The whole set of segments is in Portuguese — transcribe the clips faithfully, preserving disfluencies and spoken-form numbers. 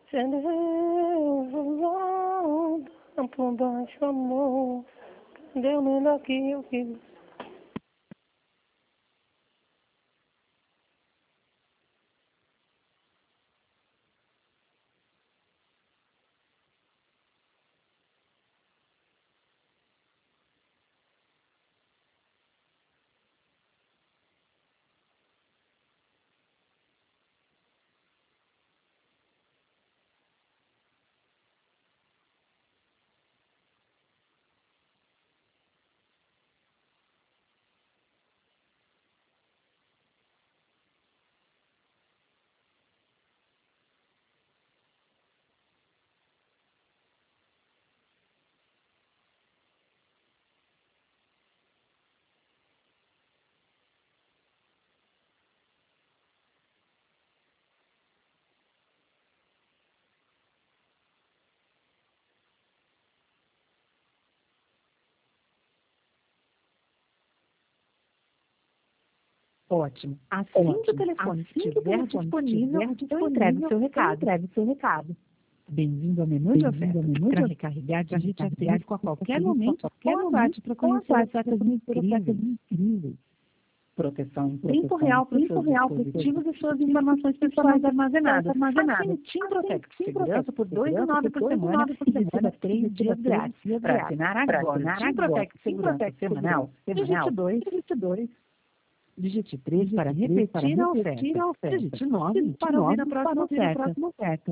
Cedeu, por baixo, amor. Deu melhor que eu fiz. Ótimo. Assim Ótimo. que o telefone Assim que o estiver telefone disponível, estiver eu entrego o seu disponível, recado. eu entrego o seu recado. Bem-vindo ao menu de Bem-vindo ao ofertas. menu de Para ofertas. recarregar, Para digite recarregar, asterisco a qualquer asterisco a momento qualquer ou momento, aguarde para ou conhecer aguarde ofertas para conhecer ofertas incríveis. incríveis. Proteção em tempo Proteção real para os em tempo seus real para os seus dispositivos e suas dispositivos informações e pessoais informações armazenadas. armazenadas. Assine o Team Assine Protect Team Segurança Protect por dois reais e nove Segurança centavos por por dois reais e semana nove centavos por e receba semana e três receba dias três grátis. dias Para grátis. assinar Para agora o assinar Team agora Protect o Team Segurança Protect semanal, Segurança digite semanal, dois. digite dois. Digite três para Digite três para repetir a repetir oferta. a oferta. Digite nove Digite para ouvir a nove para próxima ouvir a oferta. próxima oferta.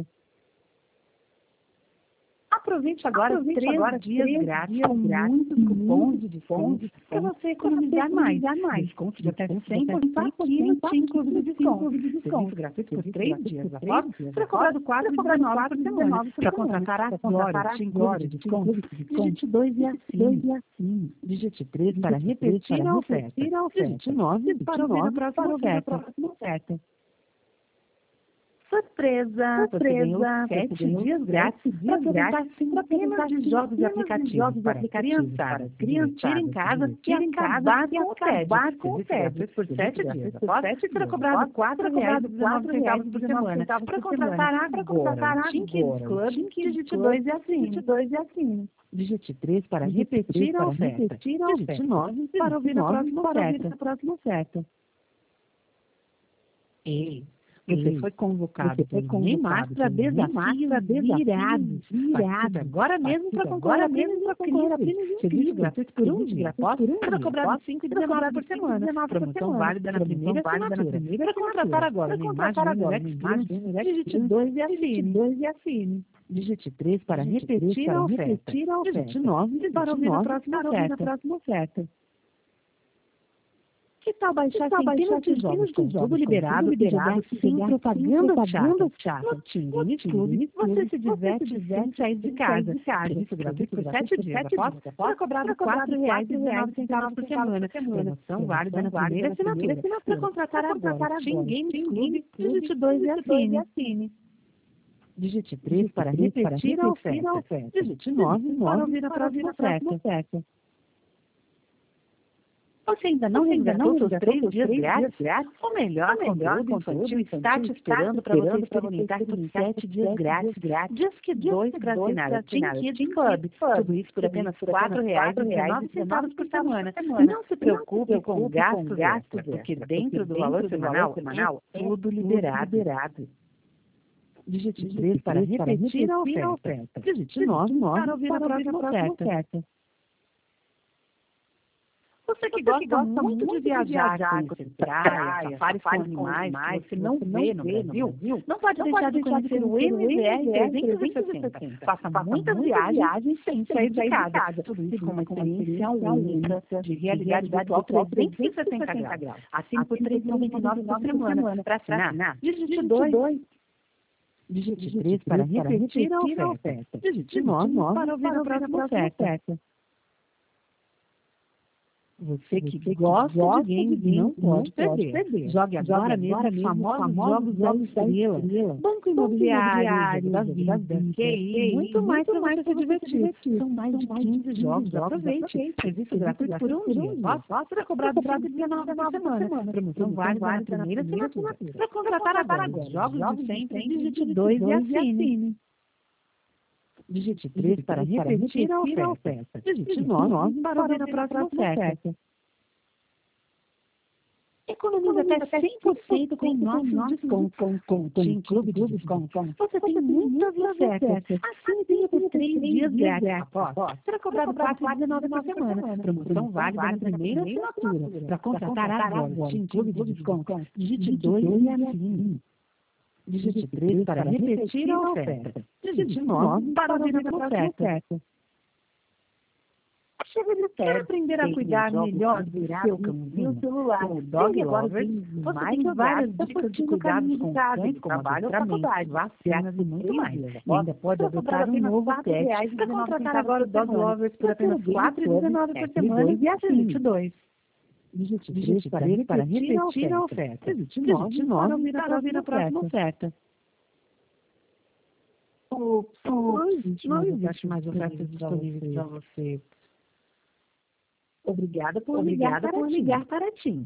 Aproveite agora Aproveite três agora dias três grátis dias com grátis muitos com cupons de muitos desconto cupons de para desconto você para você economizar mais. economizar mais. Desconto de até Desconto de cem até por cento cem por aqui no cento Team aqui Clube no de Team Desconto. Clube de Serviço Desconto. gratuito por Serviço três gratuito dias. por Após, três dias. será Após, cobrado será quatro reais e cobrado dezenove quatro por reais e semana. dezenove por Para semana. contratar Para agora contratar o Team Clube agora de o Team Desconto, Clube de Desconto. digite dois e Digite dois assine. e assine. Digite três para Digite três repetir para a oferta. repetir a oferta. Digite nove Digite para ouvir a nove próxima para ouvir a oferta. próxima oferta. Surpresa! Você ganhou Surpresa! Você sete ganhou dias grátis sete para dias aproveitar grátis para centenas aproveitar de jogos e centenas de aplicativos jogos e para aplicativos para criançada se divertir em criançada se casa e divertir em casa acabar e com o tédio. acabar com o Serviço tédio. gratuito por Serviço sete dias. gratuito por Após, sete será dias. cobrado Após, quatro será reais e cobrado dezenove quatro reais centavos e por dezenove semana. centavos Para por semana. contratar Para agora o contratar Team Kids agora o Club, Team Kids digite Club, dois e digite assine. dois e assine. Digite três para Digite três repetir a para oferta. repetir a Digite oferta. nove Digite para ouvir a nove próxima para ouvir oferta. a próxima oferta. Ei, você Ei, foi você convocado foi pelo Neymar convocado para pelo Neymar desafios para desafios virados. Participe virados. agora mesmo para Participe concorrer agora a prêmios mesmo para concorrer a incríveis. prêmios Serviço incríveis. gratuito por um Serviço dia. gratuito Após, por um será dia. cobrado Após, cinco e será dezenove cobrado por cinco e semana. dezenove por Promoção semana. válida na Promoção primeira válida na assinatura. primeira Para contratar assinatura. agora Para Neymar contratar Júnior agora X Neymar Plus, Júnior X digite Plus, dois e digite assine. dois e assine. Digite três para Digite três repetir para a oferta. repetir a Digite oferta. nove para Digite ouvir a nove próxima para ouvir a oferta. próxima oferta. Que tal Que baixar tal baixar centenas de jogos centenas com de tudo jogos com tudo liberado e jogar liberado e sem jogar sem propagandas propaganda chatas? chata? No Team No Games Team Club, Games você Club, se você se diverte sem diverte sair de sem sair casa. de casa. Serviço gratuito Serviço por gratuito sete por dias. sete Após, dias. será Após, cobrado será quatro cobrado reais e quatro reais dezenove e centavos dezenove por centavos semana. por semana. Promoção válida na Promoção válida primeira na primeira assinatura. Para assinatura. contratar Para agora contratar o Team agora o Games Team Club, Games Club, digite dois e digite dois e assine. assine. Digite três Digite para três para repetir a repetir a oferta. oferta. Digite nove Digite para nove ouvir a para ouvir próxima a próxima oferta. oferta. Você ainda não Você ainda não resgatou seus resgatou três seus dias três dias grátis? grátis? O melhor O melhor conteúdo infantil conteúdo está infantil te está te esperando para você esperando para você experimentar por experimentar por sete dias sete grátis. dias grátis. Disque dois Disque para dois assinar para o Team assinar o Kids Team Club. Kids Club. Tudo isso por Tudo apenas isso por quatro apenas reais e quatro reais e dezenove dezenove centavos por centavos semana. por E semana. não se E não se preocupe com preocupe com gastos gastos extras, porque extras, porque dentro do valor dentro do valor semanal é semanal é tudo tudo liberado. liberado. Digite Digite três para três para repetir a repetir a oferta. oferta. Digite Digite nove nove para ouvir a para ouvir a próxima próxima oferta. oferta. Você que Você que gosta gosta muito de muito de viajar, viajar, conhecer praia, praia, safaris com safaris com animais animais que você não vê no vê no Brasil, Brasil, não pode não deixar pode de deixar de conhecer o conhecer o M V R M V R trezentos e sessenta. trezentos e sessenta. Faça Faça muitas muitas viagens viagens sem sem sair de sair de casa. casa. Tudo isso Tudo com uma isso com uma experiência experiência única única de de realidade realidade virtual virtual trezentos e sessenta trezentos e sessenta graus. graus. Assine por três reais e noventa e nove por semana. Para Para assinar, assinar, digite digite dois. dois. Digite Digite três para três para repetir a repetir a oferta. oferta. Digite Digite nove nove para ouvir a próxima oferta. oferta. Você que gosta de games não pode perder. Jogue agora mesmo os famosos jogos da Estrela, Banco Imobiliário, Jogo da Vida, Q I, muito mais para você se divertir. São mais de quinze jogos, aproveite. Serviço gratuito por um dia. Só será cobrado cento e dezenove por semana. Promoção válida na primeira assinatura. Para contratar agora, jogos de sempre, digite dois e assine. Digite três para repetir a oferta. Digite nove para ouvir a próxima oferta. Economize até cem por cento com nossos descontos. Com o Team Clube de Descontos, você tem muitas ofertas. Assine tenha por três dias grátis. Após, será cobrado quatro reais e dezenove por semana. Promoção válida na primeira assinatura. Para contratar agora o Team Clube de Descontos, digite dois e assine. Digite três para repetir a oferta. Digite nove para ouvir a oferta. Quer aprender a cuidar melhor do seu cãozinho? Com o Dog Lovers, você tem várias dicas de cuidados com cães, como adestramento, vacinas e muito mais. E ainda pode adotar um novo pet. Para contratar agora o Dog Lovers por apenas quatro reais e dezenove por semana e assine dois. Digite três para repetir a oferta. Digite nove para ouvir a próxima oferta. Não existe mais ofertas disponíveis para você. Obrigada por, Obrigada ligar, por ligar para ti.